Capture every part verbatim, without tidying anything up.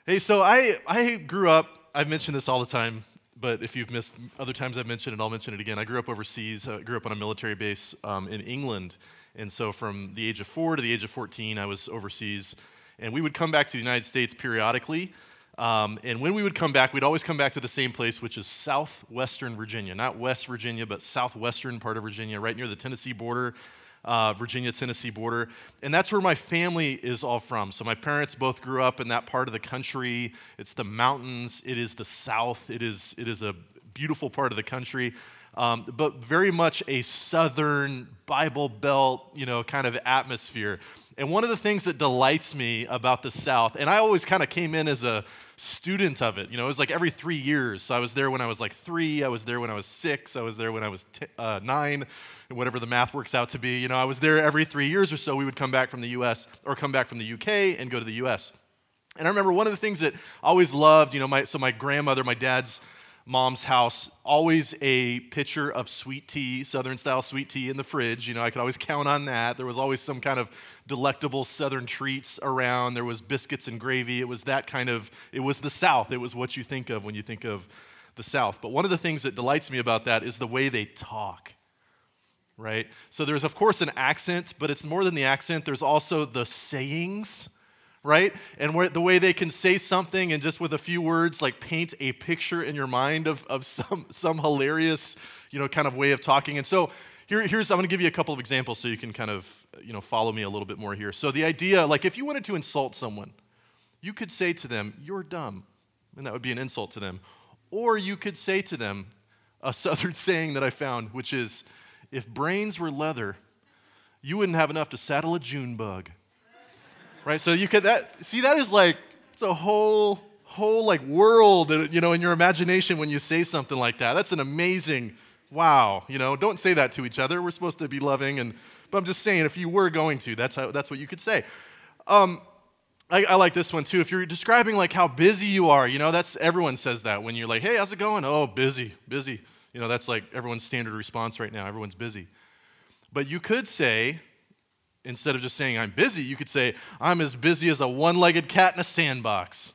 Hey, so I, I grew up, I've mentioned this all the time, but if you've missed other times I've mentioned it, I'll mention it again. I grew up overseas. I grew up on a military base um, in England. And so from the age of four to the age of fourteen, I was overseas. And we would come back to the United States periodically. Um, and when we would come back, we'd always come back to the same place, which is southwestern Virginia. Not West Virginia, but southwestern part of Virginia, right near the Tennessee border. Uh, Virginia-Tennessee border, and that's where my family is all from. So my parents both grew up in that part of the country. It's the mountains. It is the South. It is it is a beautiful part of the country, um, but very much a Southern Bible Belt, you know, kind of atmosphere. And one of the things that delights me about the South, and I always kind of came in as a student of it. You know, it was like every three years. So I was there when I was like three. I was there when I was six. I was there when I was t- uh, nine. Whatever the math works out to be. You know, I was there every three years or so. We would come back from the U S or come back from the U K and go to the U S. And I remember one of the things that I always loved, you know, my so my grandmother, my dad's mom's house, always a pitcher of sweet tea, Southern-style sweet tea in the fridge. You know, I could always count on that. There was always some kind of delectable Southern treats around. There was biscuits and gravy. It was that kind of, it was the South. It was what you think of when you think of the South. But one of the things that delights me about that is the way they talk. Right? So there's, of course, an accent, but it's more than the accent. There's also the sayings, right? And where, the way they can say something and just with a few words, like paint a picture in your mind of, of some, some hilarious, you know, kind of way of talking. And so here, here's, I'm going to give you a couple of examples so you can kind of, you know, follow me a little bit more here. So the idea, like if you wanted to insult someone, you could say to them, "You're dumb," and that would be an insult to them. Or you could say to them a Southern saying that I found, which is, "If brains were leather, you wouldn't have enough to saddle a June bug." Right? So you could that see that is like it's a whole whole like world, you know, in your imagination when you say something like that. That's an amazing wow. You know, don't say that to each other. We're supposed to be loving, and but I'm just saying if you were going to, that's how that's what you could say. Um, I, I like this one too. If you're describing like how busy you are, you know, that's everyone says that when you're like, "Hey, how's it going?" "Oh, busy, busy." You know, that's like everyone's standard response right now. Everyone's busy. But you could say, instead of just saying, "I'm busy," you could say, "I'm as busy as a one-legged cat in a sandbox."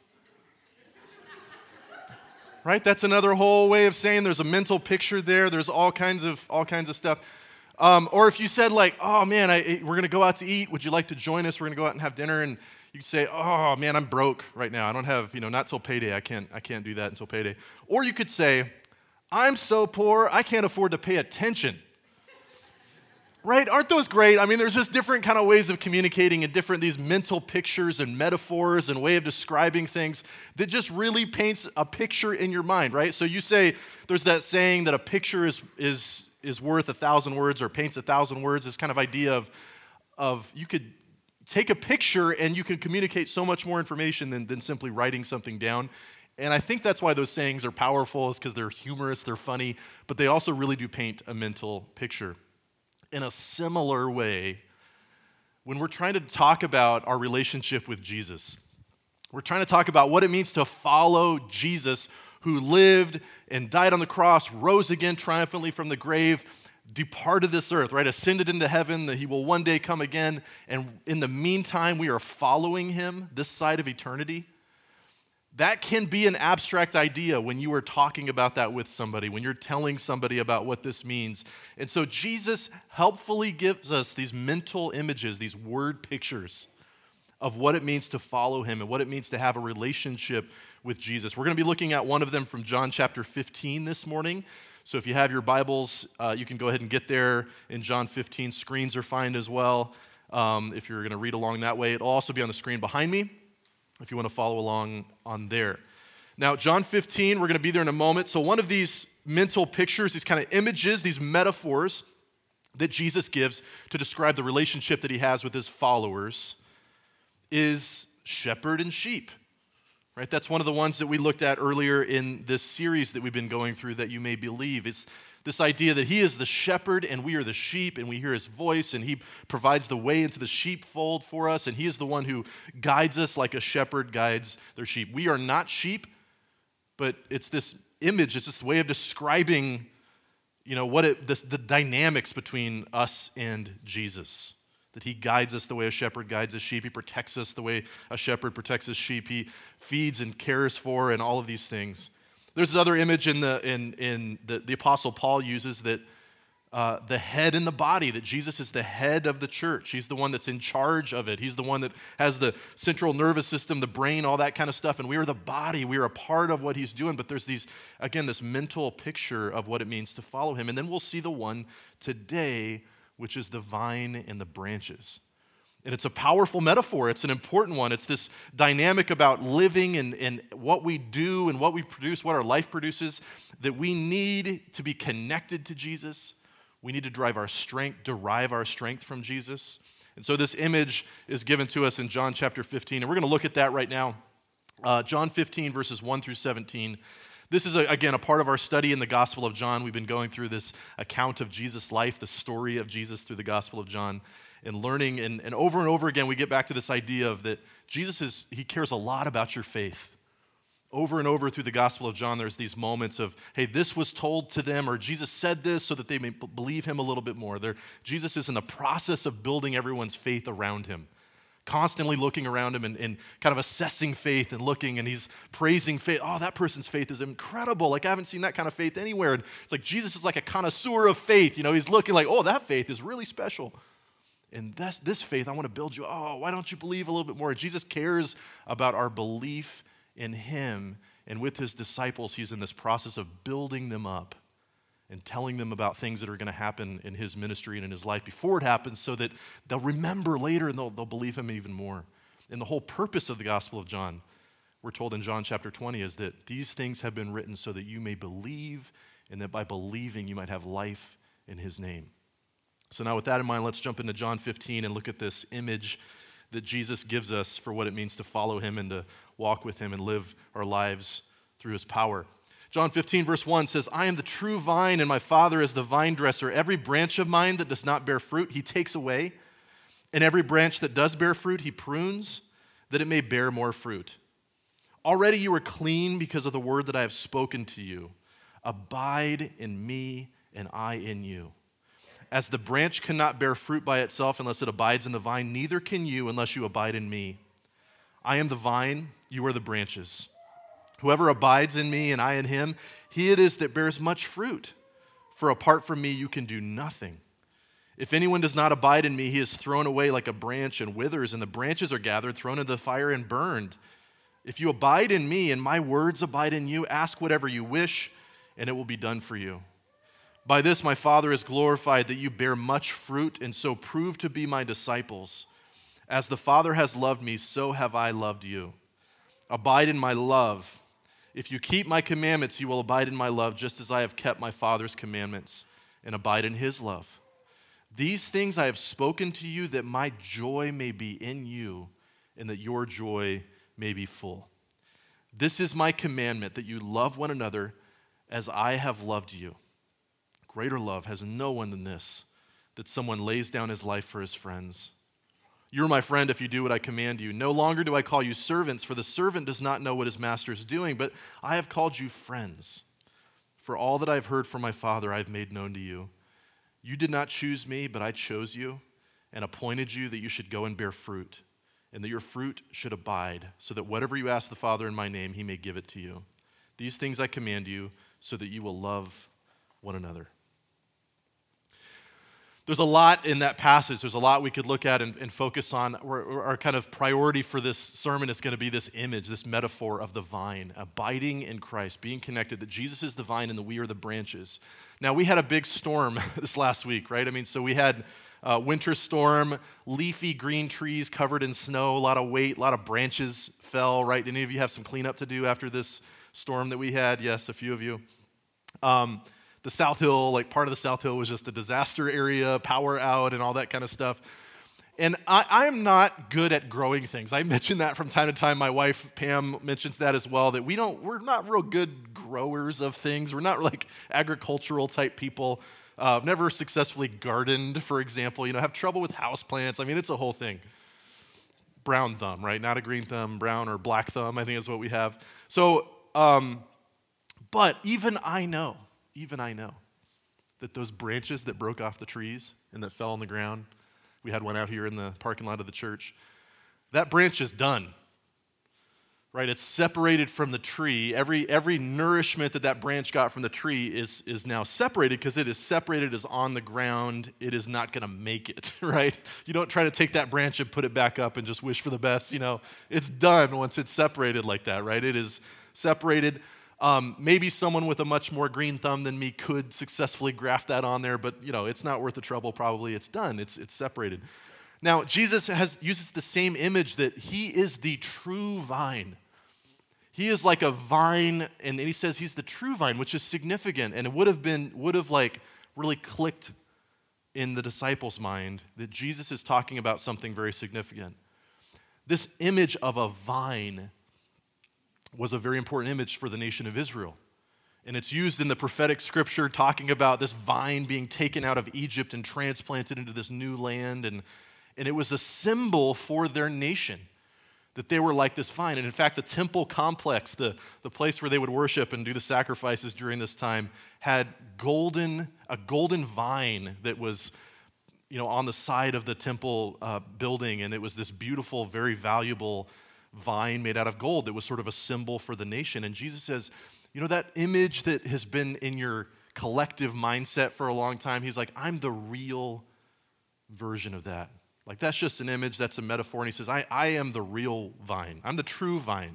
Right? That's another whole way of saying there's a mental picture there. There's all kinds of all kinds of stuff. Um, or if you said like, "Oh man, I, we're going to go out to eat. Would you like to join us? We're going to go out and have dinner." And you could say, "Oh man, I'm broke right now. I don't have, you know, not till payday. I can't I can't do that until payday." Or you could say, "I'm so poor, I can't afford to pay attention." Right? Aren't those great? I mean, there's just different kind of ways of communicating and different these mental pictures and metaphors and way of describing things that just really paints a picture in your mind, right? So you say, there's that saying that a picture is is is worth a thousand words or paints a thousand words, this kind of idea of, of you could take a picture and you can communicate so much more information than, than simply writing something down. And I think that's why those sayings are powerful, is because they're humorous, they're funny, but they also really do paint a mental picture. In a similar way, when we're trying to talk about our relationship with Jesus, we're trying to talk about what it means to follow Jesus, who lived and died on the cross, rose again triumphantly from the grave, departed this earth, right? Ascended into heaven, that he will one day come again. And in the meantime, we are following him this side of eternity. That can be an abstract idea when you are talking about that with somebody, when you're telling somebody about what this means. And so Jesus helpfully gives us these mental images, these word pictures of what it means to follow him and what it means to have a relationship with Jesus. We're going to be looking at one of them from John chapter fifteen this morning. So if you have your Bibles, uh, you can go ahead and get there in John fifteen. Screens are fine as well um, if you're going to read along that way. It'll also be on the screen behind me if you want to follow along on there. Now, John fifteen, we're going to be there in a moment. So one of these mental pictures, these kind of images, these metaphors that Jesus gives to describe the relationship that he has with his followers is shepherd and sheep. Right? That's one of the ones that we looked at earlier in this series that we've been going through, That You May Believe. It's this idea that he is the shepherd and we are the sheep, and we hear his voice, and he provides the way into the sheepfold for us, and he is the one who guides us like a shepherd guides their sheep. We are not sheep, but it's this image, it's this way of describing, you know, what it, this, the dynamics between us and Jesus. that he guides us the way a shepherd guides his sheep. He protects us the way a shepherd protects his sheep. He feeds and cares for and all of these things. There's this other image in the in in the, the Apostle Paul uses that uh, the head in the body, that Jesus is the head of the church. He's the one that's in charge of it. He's the one that has the central nervous system, the brain, all that kind of stuff. And we are the body. We are a part of what he's doing. But there's these, again, this mental picture of what it means to follow him. And then we'll see the one today, which is the vine and the branches. And it's a powerful metaphor. It's an important one. It's this dynamic about living and, and what we do and what we produce, what our life produces, that we need to be connected to Jesus. We need to drive our strength, derive our strength from Jesus. And so this image is given to us in John chapter fifteen, and we're going to look at that right now. Uh, John fifteen, verses one through seventeen. This is, a, again, a part of our study in the Gospel of John. We've been going through this account of Jesus' life, the story of Jesus through the Gospel of John, and learning. And, and over and over again, we get back to this idea of that Jesus is, he cares a lot about your faith. Over and over through the Gospel of John, there's these moments of, hey, this was told to them, or Jesus said this so that they may b- believe him a little bit more. They're, Jesus is in the process of building everyone's faith around him, constantly looking around him and, and kind of assessing faith and looking, and he's praising faith. Oh, that person's faith is incredible. Like, I haven't seen that kind of faith anywhere. And it's like Jesus is like a connoisseur of faith. You know, he's looking like, oh, that faith is really special. And that's, this faith, I want to build you. Oh, why don't you believe a little bit more? Jesus cares about our belief in him, and with his disciples, he's in this process of building them up and telling them about things that are going to happen in his ministry and in his life before it happens, so that they'll remember later and they'll, they'll believe him even more. And the whole purpose of the Gospel of John, we're told in John chapter twenty, is that these things have been written so that you may believe, and that by believing you might have life in his name. So now with that in mind, let's jump into John fifteen and look at this image that Jesus gives us for what it means to follow him and to walk with him and live our lives through his power. John fifteen, verse one says, I am the true vine, and my Father is the vine dresser. Every branch of mine that does not bear fruit, he takes away. And every branch that does bear fruit, he prunes, that it may bear more fruit. Already you are clean because of the word that I have spoken to you. Abide in me, and I in you. As the branch cannot bear fruit by itself unless it abides in the vine, neither can you unless you abide in me. I am the vine, you are the branches. Whoever abides in me and I in him, he it is that bears much fruit. For apart from me, you can do nothing. If anyone does not abide in me, he is thrown away like a branch and withers, and the branches are gathered, thrown into the fire, and burned. If you abide in me and my words abide in you, ask whatever you wish, and it will be done for you. By this my Father is glorified, that you bear much fruit, and so prove to be my disciples. As the Father has loved me, so have I loved you. Abide in my love. If you keep my commandments, you will abide in my love, just as I have kept my Father's commandments and abide in his love. These things I have spoken to you, that my joy may be in you, and that your joy may be full. This is my commandment, that you love one another as I have loved you. Greater love has no one than this, that someone lays down his life for his friends. You are my friend if you do what I command you. No longer do I call you servants, for the servant does not know what his master is doing, but I have called you friends. For all that I have heard from my Father I have made known to you. You did not choose me, but I chose you and appointed you that you should go and bear fruit, and that your fruit should abide, so that whatever you ask the Father in my name, he may give it to you. These things I command you, so that you will love one another. There's a lot in that passage. There's a lot we could look at and, and focus on. Our, our kind of priority for this sermon is going to be this image, this metaphor of the vine, abiding in Christ, being connected, that Jesus is the vine and that we are the branches. Now, we had a big storm this last week, right? I mean, so we had a winter storm, leafy green trees covered in snow, a lot of weight, a lot of branches fell, right? Any of you have some cleanup to do after this storm that we had? Yes, a few of you. Um, The South Hill, like part of the South Hill was just a disaster area, power out and all that kind of stuff. And I, I'm not good at growing things. I mention that from time to time. My wife, Pam, mentions that as well, that we don't, we're not real good growers of things. We're not like agricultural type people. Uh, never successfully gardened, for example. You know, have trouble with houseplants. I mean, it's a whole thing. Brown thumb, right? Not a green thumb, brown or black thumb, I think is what we have. So, um, but even I know, Even I know that those branches that broke off the trees and that fell on the ground, We had one out here in the parking lot of the church. That branch is done, right? It's separated from the tree. Every, every nourishment that that branch got from the tree is, is now separated because it is separated, is on the ground. It is not going to make it, right? You don't try to take that branch and put it back up and just wish for the best. You know, it's done once it's separated like that, right? It is separated. Um, maybe someone with a much more green thumb than me could successfully graft that on there, but you know, it's not worth the trouble probably. It's done. It's, it's separated. Now, Jesus has uses the same image that he is the true vine. He is like a vine, and he says he's the true vine, which is significant, and it would have been, would have like really clicked in the disciples' mind that Jesus is talking about something very significant. This image of a vine was a very important image for the nation of Israel. And it's used in the prophetic scripture talking about this vine being taken out of Egypt and transplanted into this new land. And, and it was a symbol for their nation, that they were like this vine. And in fact, the temple complex, the, the place where they would worship and do the sacrifices during this time, had golden a golden vine that was, you know, on the side of the temple uh, building. And it was this beautiful, very valuable vine made out of gold that was sort of a symbol for the nation. And Jesus says, you know, that image that has been in your collective mindset for a long time, he's like, I'm the real version of that. Like, that's just an image, that's a metaphor. And he says, I, I am the real vine. I'm the true vine.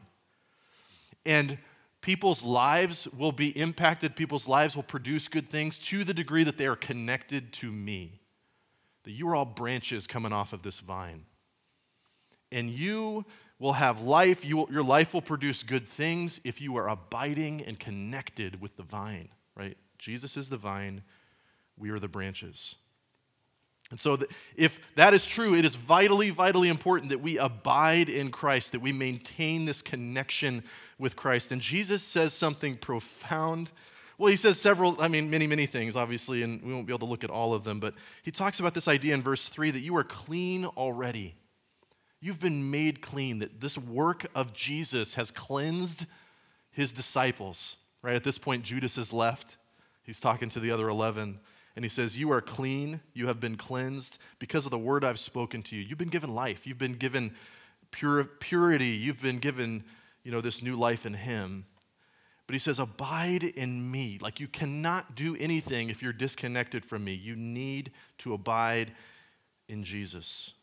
And people's lives will be impacted. People's lives will produce good things to the degree that they are connected to me. That you are all branches coming off of this vine. And you will have life, you will, your life will produce good things if you are abiding and connected with the vine, right? Jesus is the vine, we are the branches. And so the, if that is true, it is vitally, vitally important that we abide in Christ, that we maintain this connection with Christ. And Jesus says something profound. Well, he says several, I mean, many, many things, obviously, and we won't be able to look at all of them, but he talks about this idea in verse three that you are clean already. You've been made clean, that this work of Jesus has cleansed his disciples. Right at this point, Judas has left. He's talking to the other eleven, and he says, you are clean, you have been cleansed because of the word I've spoken to you. You've been given life. You've been given pure, purity. You've been given, you know, this new life in him. But he says, abide in me. Like, you cannot do anything if you're disconnected from me. You need to abide in Jesus.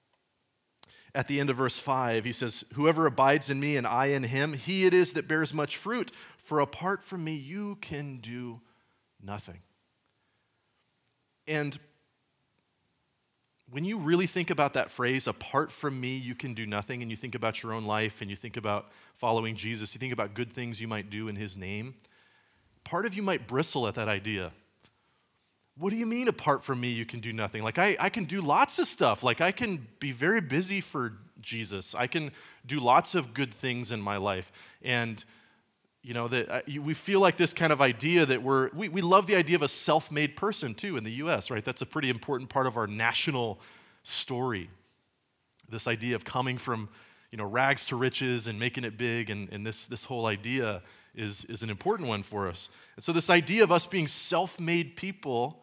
At the end of verse five, he says, whoever abides in me and I in him, he it is that bears much fruit. For apart from me, you can do nothing. And when you really think about that phrase, apart from me, you can do nothing, and you think about your own life and you think about following Jesus, you think about good things you might do in his name, part of you might bristle at that idea. What do you mean apart from me you can do nothing? Like, I, I can do lots of stuff. Like, I can be very busy for Jesus. I can do lots of good things in my life. And, you know, that uh, we feel like this kind of idea that we're, we, we love the idea of a self-made person too in the U S, right? That's a pretty important part of our national story. This idea of coming from, you know, rags to riches and making it big, and, and this, this whole idea is, is an important one for us. And so this idea of us being self-made people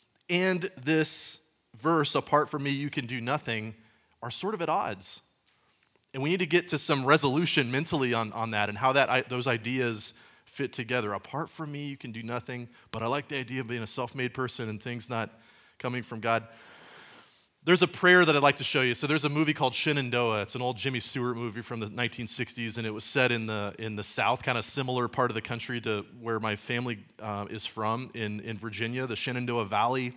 and this verse, apart from me, you can do nothing, are sort of at odds. And we need to get to some resolution mentally on, on that and how that those ideas fit together. Apart from me, you can do nothing, but I like the idea of being a self-made person and things not coming from God. There's a prayer that I'd like to show you. So there's a movie called Shenandoah. It's an old Jimmy Stewart movie from the nineteen sixties, and it was set in the in the South, kind of similar part of the country to where my family uh, is from, in, in Virginia, the Shenandoah Valley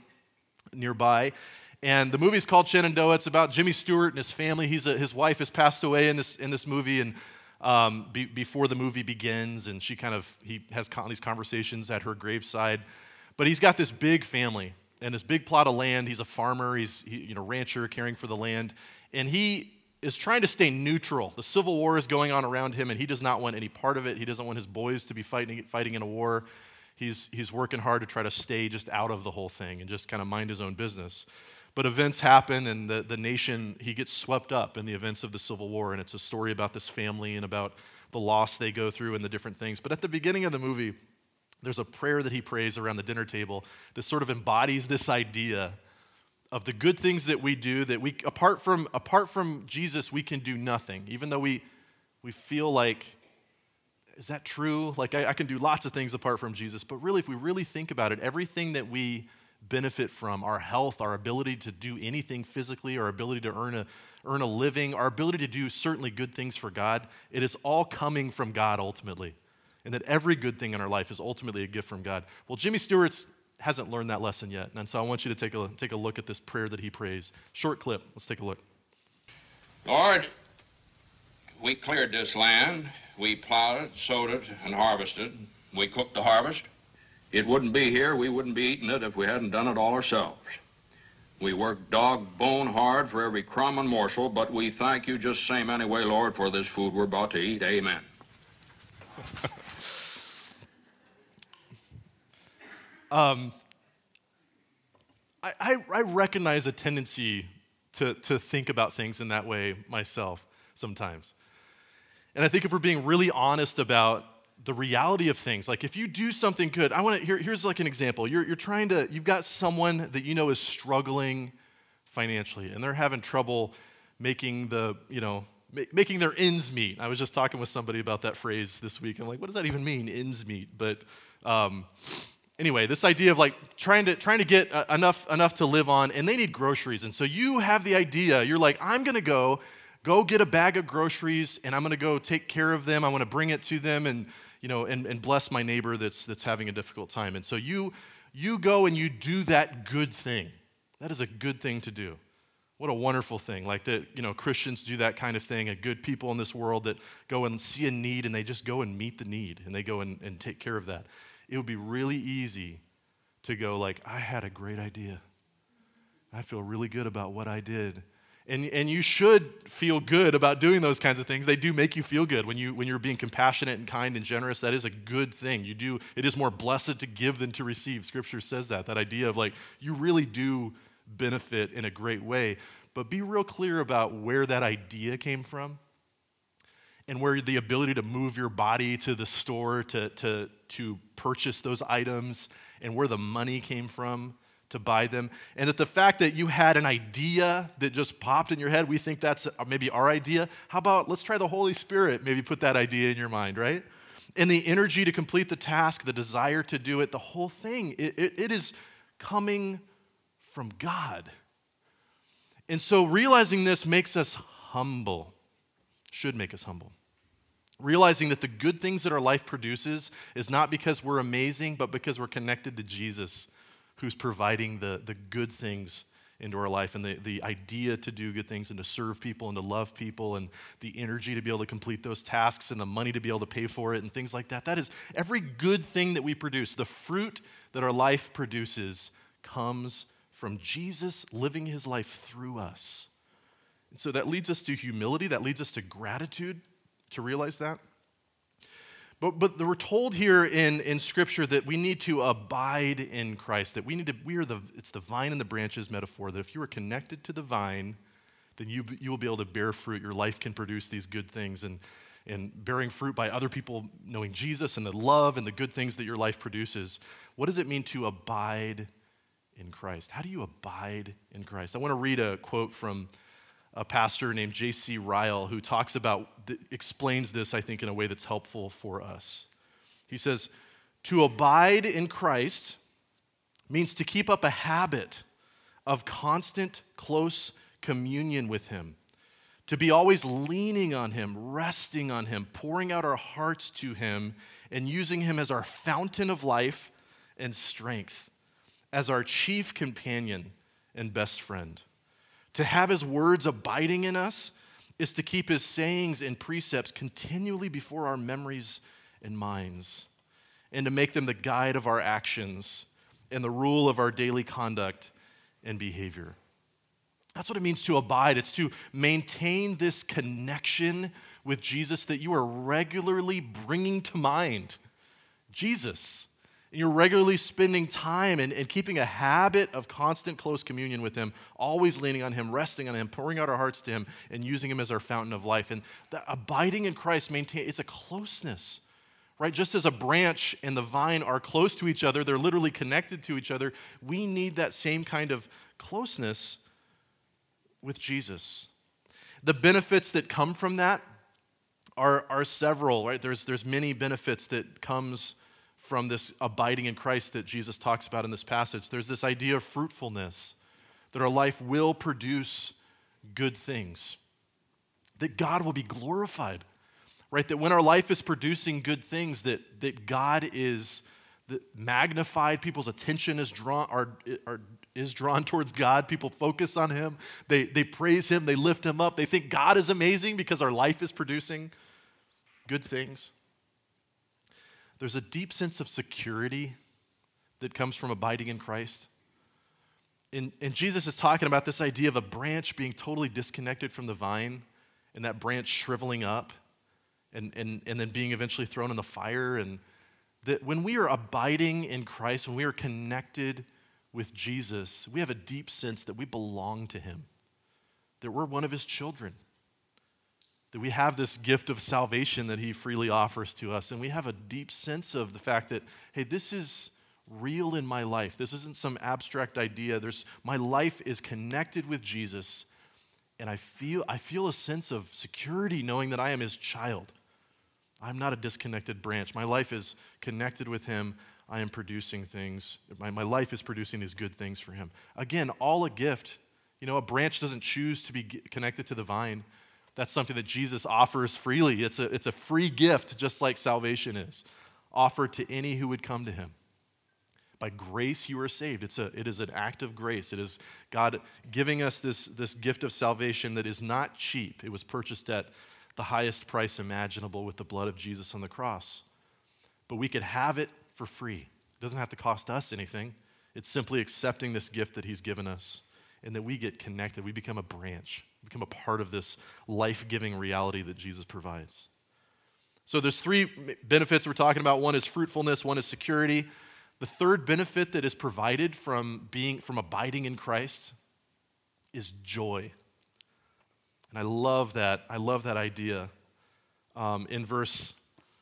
nearby. And the movie's called Shenandoah. It's about Jimmy Stewart and his family. He's a, his wife has passed away in this in this movie, and um, be, before the movie begins, and she kind of he has con- these conversations at her graveside. But he's got this big family and this big plot of land. He's a farmer. He's he, you know rancher caring for the land, and he is trying to stay neutral. The Civil War is going on around him, and he does not want any part of it. He doesn't want his boys to be fighting fighting in a war. He's he's working hard to try to stay just out of the whole thing and just kind of mind his own business. But events happen, and the, the nation, he gets swept up in the events of the Civil War, and it's a story about this family and about the loss they go through and the different things. But at the beginning of the movie, there's a prayer that he prays around the dinner table that sort of embodies this idea of the good things that we do, that we apart from apart from Jesus, we can do nothing. Even though we we feel like, is that true? Like I, I can do lots of things apart from Jesus, but really, if we really think about it, everything that we benefit from, our health, our ability to do anything physically, our ability to earn a earn a living, our ability to do certainly good things for God, it is all coming from God ultimately. And that every good thing in our life is ultimately a gift from God. Well, Jimmy Stewart's hasn't learned that lesson yet. And so I want you to take a, take a look at this prayer that he prays. Short clip. Let's take a look. Lord, we cleared this land. We plowed it, sowed it, and harvested. We cooked the harvest. It wouldn't be here. We wouldn't be eating it if we hadn't done it all ourselves. We worked dog bone hard for every crumb and morsel, but we thank you just same anyway, Lord, for this food we're about to eat. Amen. Um, I, I, I recognize a tendency to, to think about things in that way myself sometimes. And I think if we're being really honest about the reality of things, like if you do something good, I want to, here, here's like an example. You're, you're trying to, you've got someone that you know is struggling financially, and they're having trouble making the, you know, ma- making their ends meet. I was just talking with somebody about that phrase this week. I'm like, what does that even mean, ends meet? But, um, Anyway, this idea of like trying to trying to get uh, enough enough to live on, and they need groceries. And so you have the idea, you're like, I'm going to go, go get a bag of groceries, and I'm going to go take care of them. I want to bring it to them and, you know, and, and bless my neighbor that's that's having a difficult time. And so you you go and you do that good thing. That is a good thing to do. What a wonderful thing. Like that, you know, Christians do that kind of thing, and good people in this world that go and see a need, and they just go and meet the need, and they go and, and take care of that. It would be really easy to go like, I had a great idea. I feel really good about what I did. And, and you should feel good about doing those kinds of things. They do make you feel good when, you, when you're being compassionate and kind and generous. That is a good thing. You do. It is more blessed to give than to receive. Scripture says that, that idea of like, you really do benefit in a great way. But be real clear about where that idea came from, and where the ability to move your body to the store to, to, to purchase those items, and where the money came from to buy them. And that the fact that you had an idea that just popped in your head, we think that's maybe our idea. How about let's try the Holy Spirit, maybe put that idea in your mind, right? And the energy to complete the task, the desire to do it, the whole thing, it, it, it is coming from God. And so realizing this makes us humble. Should make us humble. Realizing that the good things that our life produces is not because we're amazing, but because we're connected to Jesus, who's providing the, the good things into our life, and the, the idea to do good things and to serve people and to love people, and the energy to be able to complete those tasks and the money to be able to pay for it and things like that. That is every good thing that we produce. The fruit that our life produces comes from Jesus living his life through us. And so that leads us to humility. That leads us to gratitude, to realize that. But, but we're told here in, in Scripture that we need to abide in Christ, that we need to, we are the, it's the vine and the branches metaphor, that if you are connected to the vine, then you, you will be able to bear fruit. Your life can produce these good things, and, and bearing fruit by other people knowing Jesus and the love and the good things that your life produces. What does it mean to abide in Christ? How do you abide in Christ? I want to read a quote from a pastor named J C Ryle, who talks about, explains this, I think, in a way that's helpful for us. He says, to abide in Christ means to keep up a habit of constant, close communion with him, to be always leaning on him, resting on him, pouring out our hearts to him, and using him as our fountain of life and strength, as our chief companion and best friend. To have his words abiding in us is to keep his sayings and precepts continually before our memories and minds, and to make them the guide of our actions and the rule of our daily conduct and behavior. That's what it means to abide. It's to maintain this connection with Jesus that you are regularly bringing to mind. Jesus. And you're regularly spending time and, and keeping a habit of constant close communion with him, always leaning on him, resting on him, pouring out our hearts to him, and using him as our fountain of life. And the abiding in Christ, maintain, it's a closeness right? Just as a branch and the vine are close to each other, they're literally connected to each other, we need that same kind of closeness with Jesus. The benefits that come from that are, are several, right? There's, there's many benefits that comes from this abiding in Christ that Jesus talks about in this passage. There's this idea of fruitfulness, that our life will produce good things, that God will be glorified, right? That when our life is producing good things, that, that God is that magnified, people's attention is drawn, are, are, is drawn towards God. People focus on him. They, they praise him. They lift him up. They think God is amazing because our life is producing good things. There's a deep sense of security that comes from abiding in Christ. And, and Jesus is talking about this idea of a branch being totally disconnected from the vine and that branch shriveling up and, and, and then being eventually thrown in the fire. And that when we are abiding in Christ, when we are connected with Jesus, we have a deep sense that we belong to him, that we're one of his children, that we have this gift of salvation that he freely offers to us. And we have a deep sense of the fact that, hey, this is real in my life. This isn't some abstract idea. There's, my life is connected with Jesus, and I feel, I feel a sense of security knowing that I am his child. I'm not a disconnected branch. My life is connected with him. I am producing things. My, my life is producing these good things for him. Again, all a gift. You know, a branch doesn't choose to be connected to the vine. That's something that Jesus offers freely. It's a, it's a free gift, just like salvation is, offered to any who would come to him. By grace you are saved. It's a, it is an act of grace. It is God giving us this, this gift of salvation that is not cheap. It was purchased at the highest price imaginable with the blood of Jesus on the cross. But we could have it for free. It doesn't have to cost us anything. It's simply accepting this gift that he's given us, and that we get connected. We become a branch, become a part of this life-giving reality that Jesus provides. So there's three benefits we're talking about. One is fruitfulness, one is security. The third benefit that is provided from being from abiding in Christ is joy. And I love that. I love that idea. Um, in verse,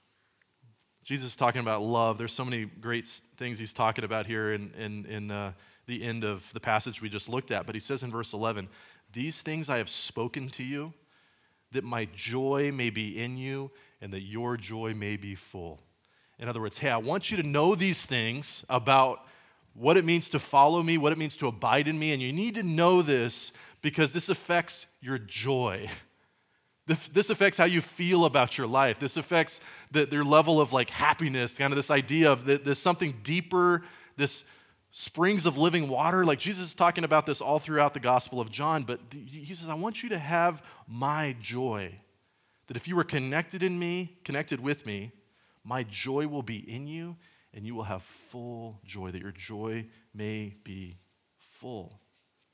Jesus is talking about love. There's so many great things he's talking about here in, in, in uh, the end of the passage we just looked at. But he says in verse eleven, "These things I have spoken to you, that my joy may be in you, and that your joy may be full." In other words, hey, I want you to know these things about what it means to follow me, what it means to abide in me, and you need to know this because this affects your joy. This affects how you feel about your life. This affects the, their level of like happiness, kind of this idea of that there's something deeper, this springs of living water. Like Jesus is talking about this all throughout the Gospel of John, but he says, I want you to have my joy. That if you were connected in me, connected with me, my joy will be in you, and you will have full joy, that your joy may be full.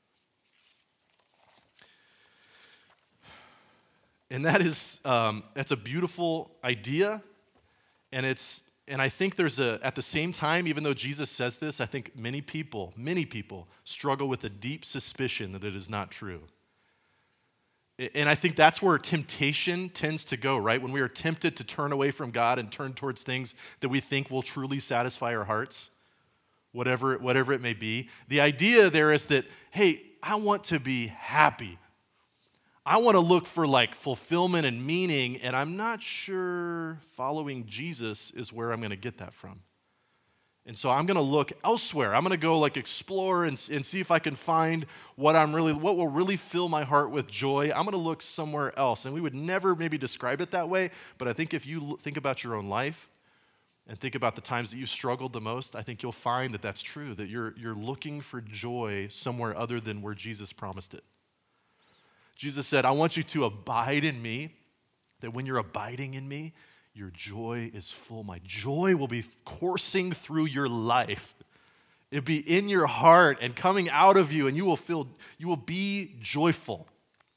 And that is, um, that's a beautiful idea, and it's, and I think there's a, at the same time, even though Jesus says this, I think many people, many people struggle with a deep suspicion that it is not true. And I think that's where temptation tends to go, right? When we are tempted to turn away from God and turn towards things that we think will truly satisfy our hearts, whatever, whatever it may be. The idea there is that, hey, I want to be happy. I want to look for like fulfillment and meaning, and I'm not sure following Jesus is where I'm going to get that from. And so I'm going to look elsewhere. I'm going to go like explore and, and see if I can find what I'm really, what will really fill my heart with joy. I'm going to look somewhere else. And we would never maybe describe it that way, but I think if you think about your own life and think about the times that you struggled the most, I think you'll find that that's true, that you're, you're looking for joy somewhere other than where Jesus promised it. Jesus said, I want you to abide in me, that when you're abiding in me, your joy is full. My joy will be coursing through your life. It'll be in your heart and coming out of you, and you will feel, you will be joyful.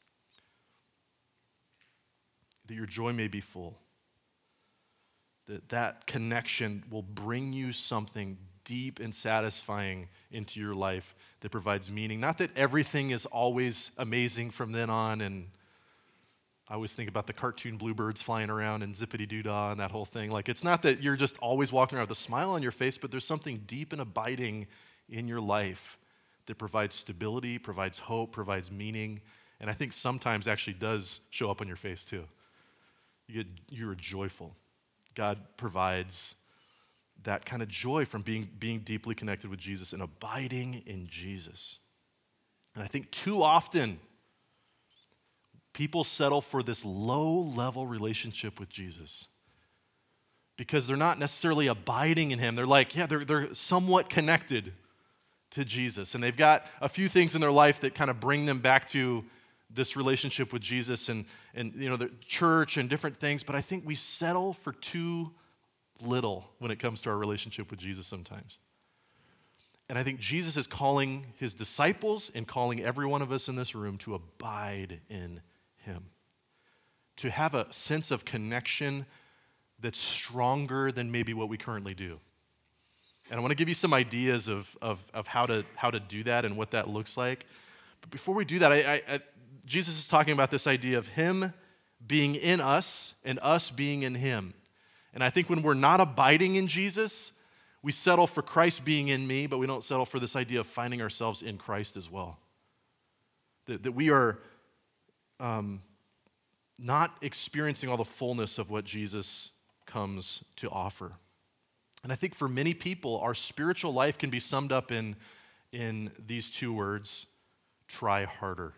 That your joy may be full. That that connection will bring you something deep and satisfying into your life that provides meaning. Not that everything is always amazing from then on, and I always think about the cartoon bluebirds flying around and zippity-doo-dah and that whole thing. Like, it's not that you're just always walking around with a smile on your face, but there's something deep and abiding in your life that provides stability, provides hope, provides meaning, and I think sometimes actually does show up on your face too. You get, you're joyful. God provides that kind of joy from being, being deeply connected with Jesus and abiding in Jesus. And I think too often, people settle for this low-level relationship with Jesus because they're not necessarily abiding in him. They're like, yeah, they're, they're somewhat connected to Jesus, and they've got a few things in their life that kind of bring them back to this relationship with Jesus and, and you know, the church and different things, but I think we settle for too little when it comes to our relationship with Jesus sometimes. And I think Jesus is calling his disciples and calling every one of us in this room to abide in him, to have a sense of connection that's stronger than maybe what we currently do. And I want to give you some ideas of, of, of how to how to do that and what that looks like. But before we do that, I, I, I, Jesus is talking about this idea of him being in us and us being in him. And I think when we're not abiding in Jesus, we settle for Christ being in me, but we don't settle for this idea of finding ourselves in Christ as well. That, that we are Um, not experiencing all the fullness of what Jesus comes to offer. And I think for many people, our spiritual life can be summed up in, in these two words, try harder.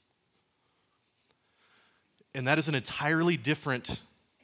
And that is an entirely different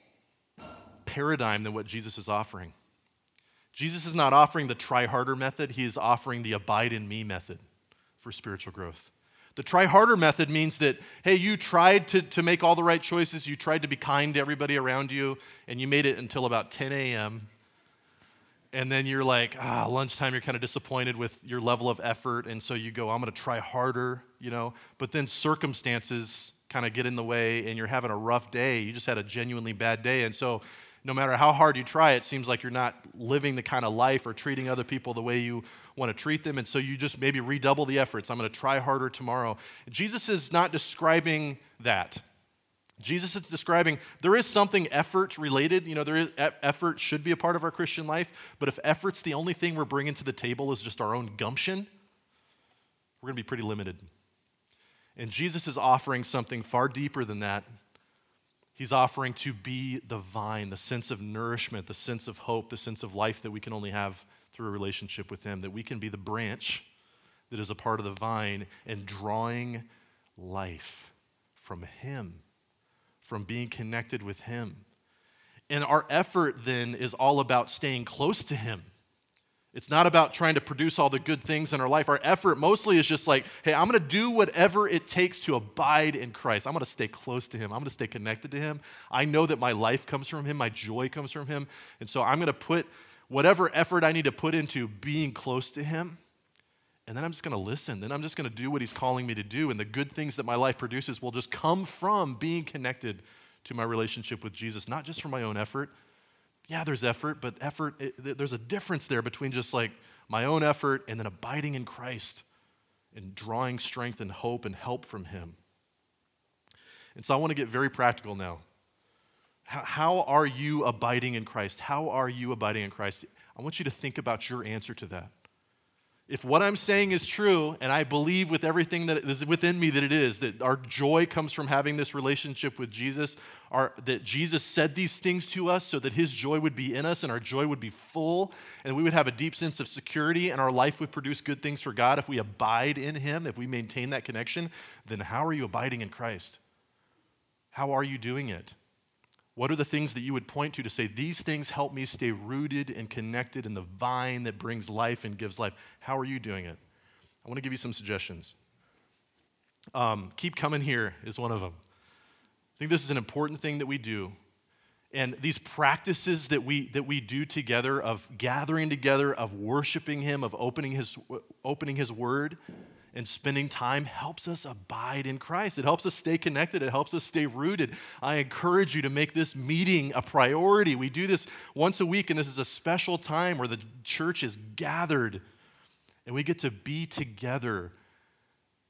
paradigm than what Jesus is offering. Jesus is not offering the try harder method, he is offering the abide in me method for spiritual growth. The try harder method means that, hey, you tried to, to make all the right choices, you tried to be kind to everybody around you, and you made it until about ten a.m., and then you're like, ah, lunchtime, you're kind of disappointed with your level of effort, and so you go, I'm going to try harder, you know, but then circumstances kind of get in the way, and you're having a rough day, you just had a genuinely bad day, and so no matter how hard you try, it seems like you're not living the kind of life or treating other people the way you want to treat them, and so you just maybe redouble the efforts. I'm going to try harder tomorrow. Jesus is not describing that. Jesus is describing there is something effort related. You know, there is effort should be a part of our Christian life, but if effort's the only thing we're bringing to the table is just our own gumption, we're going to be pretty limited. And Jesus is offering something far deeper than that. He's offering to be the vine, the sense of nourishment, the sense of hope, the sense of life that we can only have through a relationship with him, that we can be the branch that is a part of the vine and drawing life from him, from being connected with him. And our effort then is all about staying close to him. It's not about trying to produce all the good things in our life. Our effort mostly is just like, hey, I'm going to do whatever it takes to abide in Christ. I'm going to stay close to him. I'm going to stay connected to him. I know that my life comes from him. My joy comes from him. And so I'm going to put whatever effort I need to put into being close to him. And then I'm just going to listen. Then I'm just going to do what he's calling me to do. And the good things that my life produces will just come from being connected to my relationship with Jesus, not just from my own effort. Yeah, there's effort, but effort, it, there's a difference there between just like my own effort and then abiding in Christ and drawing strength and hope and help from him. And so I want to get very practical now. How, how are you abiding in Christ? How are you abiding in Christ? I want you to think about your answer to that. If what I'm saying is true, and I believe with everything that is within me that it is, that our joy comes from having this relationship with Jesus, our, that Jesus said these things to us so that his joy would be in us and our joy would be full, and we would have a deep sense of security and our life would produce good things for God if we abide in him, if we maintain that connection, then how are you abiding in Christ? How are you doing it? What are the things that you would point to to say, these things help me stay rooted and connected in the vine that brings life and gives life? How are you doing it? I want to give you some suggestions. Um, keep coming here is one of them. I think this is an important thing that we do. And these practices that we that we do together of gathering together, of worshiping him, of opening his opening his word, and spending time helps us abide in Christ. It helps us stay connected. It helps us stay rooted. I encourage you to make this meeting a priority. We do this once a week, and this is a special time where the church is gathered, and we get to be together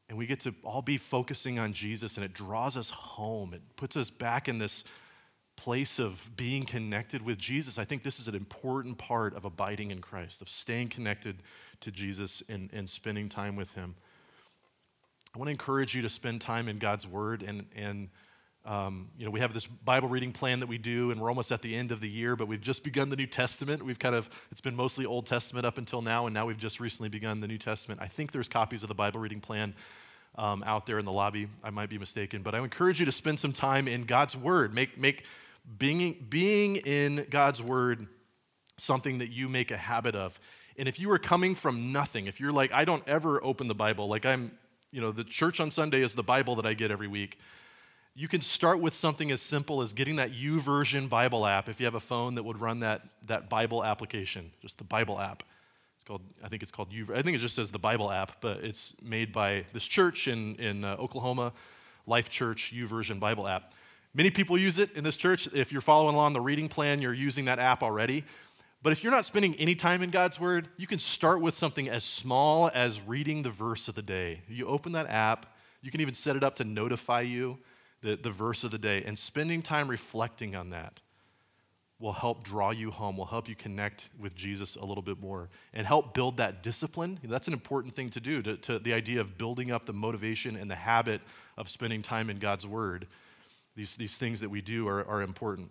And we get to all be focusing on Jesus, and it draws us home. It puts us back in this place of being connected with Jesus. I think this is an important part of abiding in Christ, of staying connected to Jesus and, and spending time with him. I want to encourage you to spend time in God's word, and, and um, you know, we have this Bible reading plan that we do, and we're almost at the end of the year, but we've just begun the New Testament. We've kind of, it's been mostly Old Testament up until now, and now we've just recently begun the New Testament. I think there's copies of the Bible reading plan um, out there in the lobby. I might be mistaken, but I encourage you to spend some time in God's word. Make, make being, being in God's word something that you make a habit of. And if you are coming from nothing, if you're like, I don't ever open the Bible, like I'm, you know, the church on Sunday is the Bible that I get every week, you can start with something as simple as getting that YouVersion Bible app if you have a phone that would run that, that Bible application, just the Bible app. It's called, I think it's called U, I think it just says the Bible app, but it's made by this church in, in uh, Oklahoma, Life Church YouVersion Bible app. Many people use it in this church. If you're following along the reading plan, you're using that app already. But if you're not spending any time in God's word, you can start with something as small as reading the verse of the day. You open that app, you can even set it up to notify you the, the verse of the day, and spending time reflecting on that will help draw you home, will help you connect with Jesus a little bit more, and help build that discipline. That's an important thing to do, to, to the idea of building up the motivation and the habit of spending time in God's word. These, these things that we do are, are important.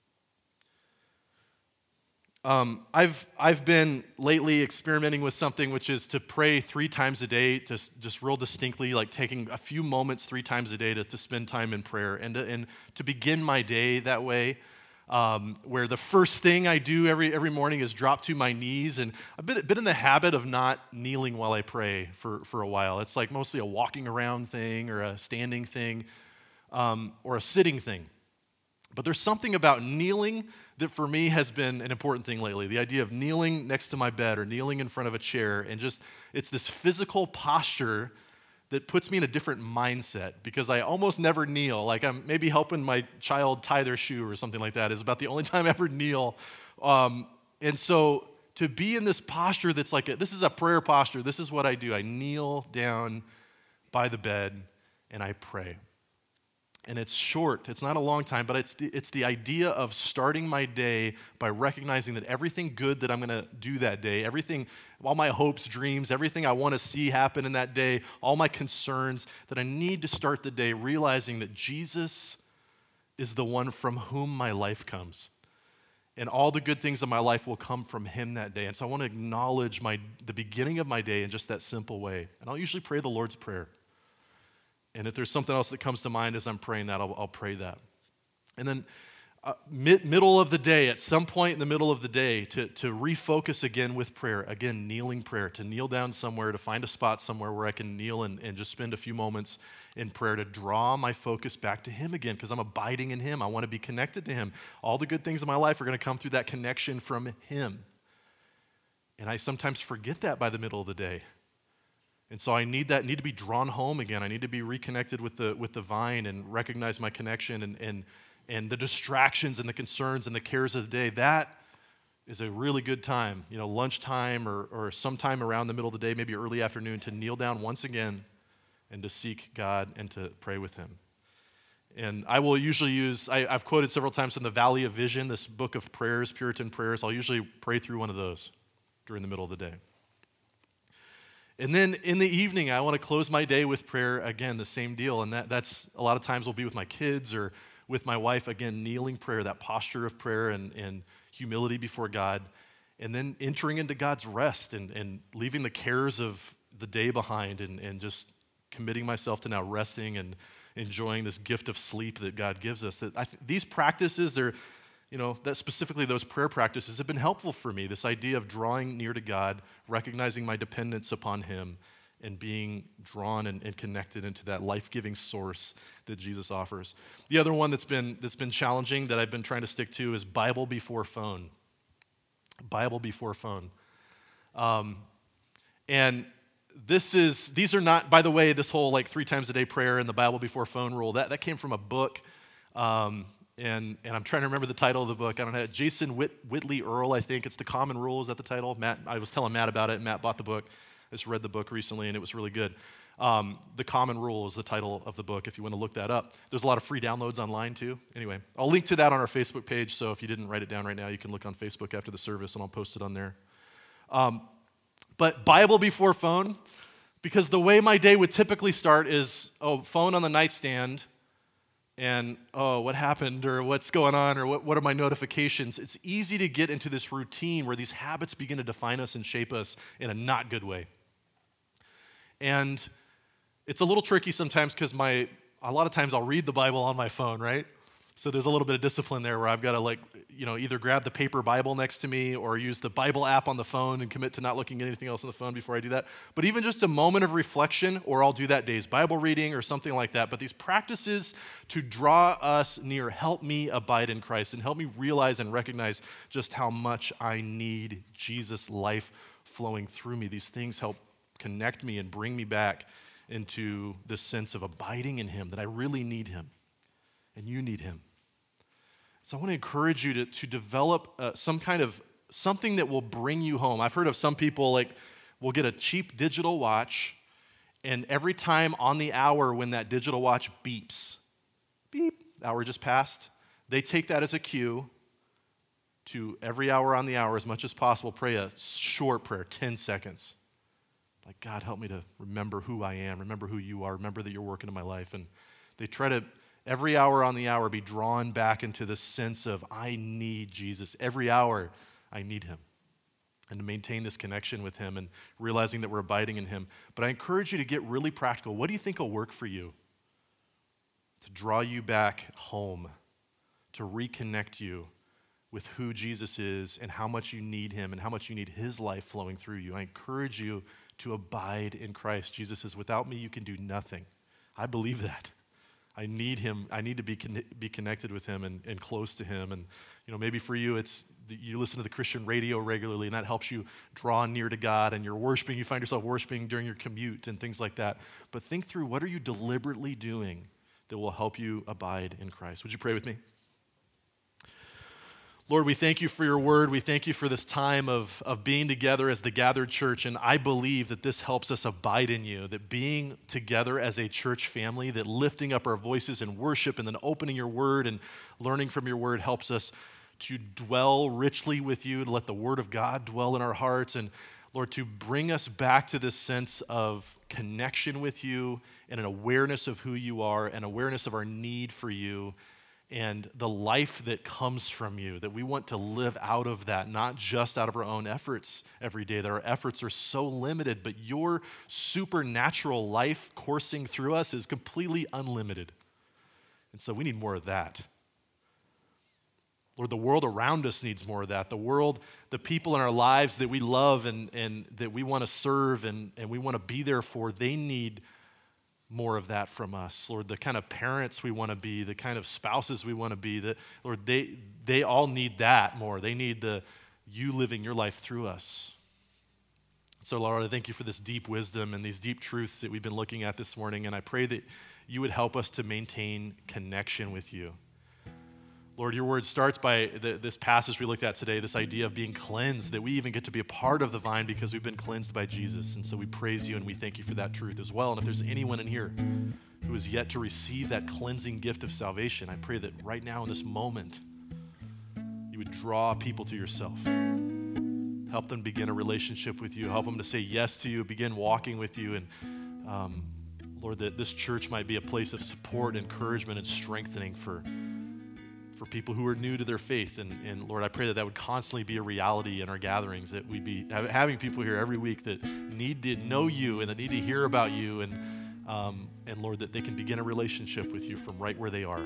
Um, I've, I've been lately experimenting with something which is to pray three times a day, to s- just real distinctly, like taking a few moments three times a day to, to spend time in prayer, and to, and to begin my day that way, um, where the first thing I do every, every morning is drop to my knees. And I've been, been in the habit of not kneeling while I pray for, for a while. It's like mostly a walking around thing or a standing thing. Um, or a sitting thing. But there's something about kneeling that for me has been an important thing lately. The idea of kneeling next to my bed or kneeling in front of a chair, and just, it's this physical posture that puts me in a different mindset, because I almost never kneel. Like I'm maybe helping my child tie their shoe or something like that is about the only time I ever kneel. Um, and so to be in this posture that's like, a, this is a prayer posture. This is what I do. I kneel down by the bed and I pray. And it's short, it's not a long time, but it's the, it's the idea of starting my day by recognizing that everything good that I'm going to do that day, everything, all my hopes, dreams, everything I want to see happen in that day, all my concerns, that I need to start the day realizing that Jesus is the one from whom my life comes. And all the good things in my life will come from him that day. And so I want to acknowledge my the beginning of my day in just that simple way. And I'll usually pray the Lord's Prayer. And if there's something else that comes to mind as I'm praying that, I'll, I'll pray that. And then uh, mid, middle of the day, at some point in the middle of the day, to, to refocus again with prayer, again, kneeling prayer, to kneel down somewhere, to find a spot somewhere where I can kneel and, and just spend a few moments in prayer to draw my focus back to him again, because I'm abiding in him. I want to be connected to him. All the good things in my life are going to come through that connection from him. And I sometimes forget that by the middle of the day. And so I need that, need to be drawn home again. I need to be reconnected with the with the vine and recognize my connection, and and and the distractions and the concerns and the cares of the day. That is a really good time, you know, lunchtime or or sometime around the middle of the day, maybe early afternoon, to kneel down once again and to seek God and to pray with him. And I will usually use, I, I've quoted several times from the Valley of Vision, this book of prayers, Puritan prayers. I'll usually pray through one of those during the middle of the day. And then in the evening, I want to close my day with prayer, again, the same deal. And that, that's a lot of times will be with my kids or with my wife, again, kneeling prayer, that posture of prayer and, and humility before God. And then entering into God's rest and, and leaving the cares of the day behind and, and just committing myself to now resting and enjoying this gift of sleep that God gives us. That I th- these practices, they're, you know, that specifically those prayer practices have been helpful for me. This idea of drawing near to God, recognizing my dependence upon him, and being drawn and, and connected into that life-giving source that Jesus offers. The other one that's been that's been challenging that I've been trying to stick to is Bible before phone. Bible before phone. Um, and this is, these are not, by the way, this whole like three times a day prayer and the Bible before phone rule, that, that came from a book. Um, And and I'm trying to remember the title of the book. I don't know. Jason Whit, Whitley Earl, I think. It's The Common Rule. Is that the title? Matt, I was telling Matt about it, and Matt bought the book. I just read the book recently, and it was really good. Um, The Common Rule is the title of the book if you want to look that up. There's a lot of free downloads online too. Anyway, I'll link to that on our Facebook page, so if you didn't write it down right now, you can look on Facebook after the service and I'll post it on there. Um, but Bible before phone, because the way my day would typically start is, oh, phone on the nightstand, and oh, what happened, or what's going on, or what, what are my notifications? It's easy to get into this routine where these habits begin to define us and shape us in a not good way. And it's a little tricky sometimes because my, a lot of times I'll read the Bible on my phone, right? So there's a little bit of discipline there where I've got to like, you know, either grab the paper Bible next to me or use the Bible app on the phone and commit to not looking at anything else on the phone before I do that. But even just a moment of reflection, or I'll do that day's Bible reading or something like that. But these practices to draw us near help me abide in Christ and help me realize and recognize just how much I need Jesus' life flowing through me. These things help connect me and bring me back into this sense of abiding in him, that I really need him and you need him. So I want to encourage you to, to develop uh, some kind of, something that will bring you home. I've heard of some people like will get a cheap digital watch, and every time on the hour when that digital watch beeps, beep, hour just passed, they take that as a cue to every hour on the hour as much as possible pray a short prayer, ten seconds. Like, God, help me to remember who I am, remember who you are, remember that you're working in my life. And they try to, every hour on the hour, be drawn back into this sense of, I need Jesus. Every hour, I need him. And to maintain this connection with him and realizing that we're abiding in him. But I encourage you to get really practical. What do you think will work for you to draw you back home, to reconnect you with who Jesus is and how much you need him and how much you need his life flowing through you? I encourage you to abide in Christ. Jesus says, without me, you can do nothing. I believe that. I need him. I need to be con- be connected with him and, and close to him. And you know, maybe for you, it's the, you listen to the Christian radio regularly, and that helps you draw near to God. And you're worshiping. You find yourself worshiping during your commute and things like that. But think through, what are you deliberately doing that will help you abide in Christ? Would you pray with me? Lord, we thank you for your word. We thank you for this time of, of being together as the gathered church. And I believe that this helps us abide in you, that being together as a church family, that lifting up our voices in worship and then opening your word and learning from your word helps us to dwell richly with you, to let the word of God dwell in our hearts. And Lord, to bring us back to this sense of connection with you and an awareness of who you are, an awareness of our need for you, and the life that comes from you, that we want to live out of that, not just out of our own efforts every day, that our efforts are so limited, but your supernatural life coursing through us is completely unlimited. And so we need more of that. Lord, the world around us needs more of that. The world, the people in our lives that we love and, and that we want to serve and, and we want to be there for, they need more of that from us. Lord, the kind of parents we want to be, the kind of spouses we want to be, that Lord, they they all need that more. They need the you living your life through us. So Lord, I thank you for this deep wisdom and these deep truths that we've been looking at this morning, and I pray that you would help us to maintain connection with you. Lord, your word starts by the, this passage we looked at today, this idea of being cleansed, that we even get to be a part of the vine because we've been cleansed by Jesus. And so we praise you and we thank you for that truth as well. And if there's anyone in here who is yet to receive that cleansing gift of salvation, I pray that right now in this moment, you would draw people to yourself. Help them begin a relationship with you. Help them to say yes to you, begin walking with you. And um, Lord, that this church might be a place of support, encouragement, and strengthening for for people who are new to their faith. And, and Lord, I pray that that would constantly be a reality in our gatherings, that we'd be having people here every week that need to know you and that need to hear about you. And, um, and Lord, that they can begin a relationship with you from right where they are.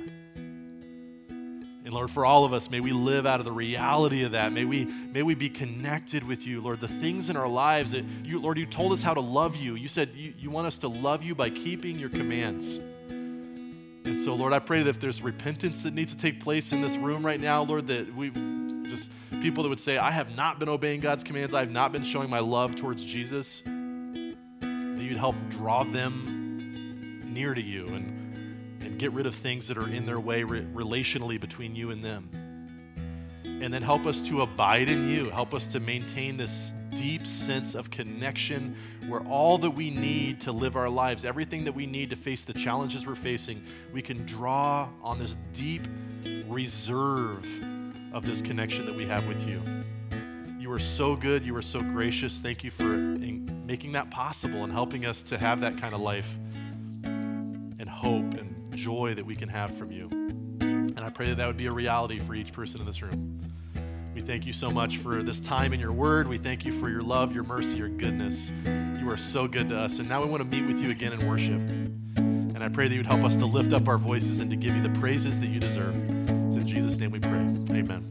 And Lord, for all of us, may we live out of the reality of that. May we, may we be connected with you, Lord. The things in our lives that you, Lord, you told us how to love you. You said you, you want us to love you by keeping your commands. And so, Lord, I pray that if there's repentance that needs to take place in this room right now, Lord, that we just, people that would say, I have not been obeying God's commands, I have not been showing my love towards Jesus, that you'd help draw them near to you and, and get rid of things that are in their way re- relationally between you and them. And then help us to abide in you. Help us to maintain this deep sense of connection where all that we need to live our lives, everything that we need to face the challenges we're facing, we can draw on this deep reserve of this connection that we have with you. You are so good. You are so gracious. Thank you for in- making that possible and helping us to have that kind of life and hope and joy that we can have from you. And I pray that that would be a reality for each person in this room. We thank you so much for this time in your word. We thank you for your love, your mercy, your goodness. You are so good to us. And now we want to meet with you again in worship. And I pray that you would help us to lift up our voices and to give you the praises that you deserve. It's in Jesus' name we pray. Amen.